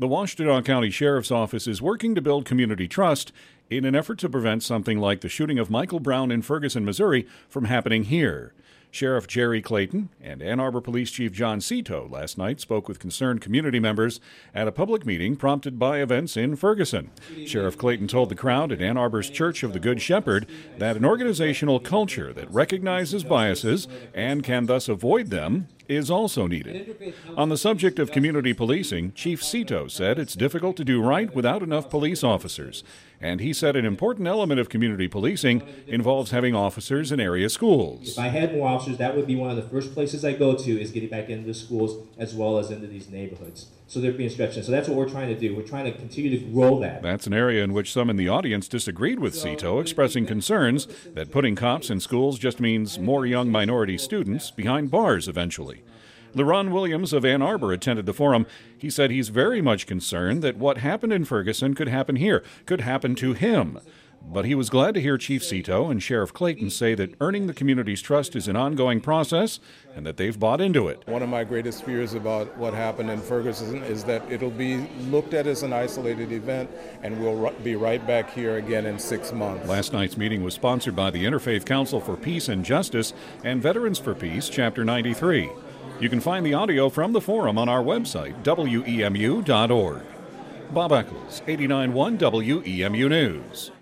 The Washtenaw County Sheriff's Office is working to build community trust in an effort to prevent something like the shooting of Michael Brown in Ferguson, Missouri, from happening here. Sheriff Jerry Clayton and Ann Arbor Police Chief John Cito last night spoke with concerned community members at a public meeting prompted by events in Ferguson. Sheriff Clayton told the crowd at Ann Arbor's Church of the Good Shepherd that an organizational culture that recognizes biases and can thus avoid them is also needed. On the subject of community policing, Chief Cito said it's difficult to do right without enough police officers. And he said an important element of community policing involves having officers in area schools. If I had more officers, that would be one of the first places I go to, is getting back into the schools as well as into these neighborhoods. So they're being stretched in. So that's what we're trying to do. We're trying to continue to grow that. That's an area in which some in the audience disagreed with Cito, expressing concerns that putting cops in schools just means more young minority students behind bars eventually. LeRon Williams of Ann Arbor attended the forum. He said he's very much concerned that what happened in Ferguson could happen here, could happen to him. But he was glad to hear Chief Cito and Sheriff Clayton say that earning the community's trust is an ongoing process and that they've bought into it. One of my greatest fears about what happened in Ferguson is that it'll be looked at as an isolated event and we'll be right back here again in 6 months. Last night's meeting was sponsored by the Interfaith Council for Peace and Justice and Veterans for Peace, Chapter 93. You can find the audio from the forum on our website, WEMU.org. Bob Eccles, 89.1 WEMU News.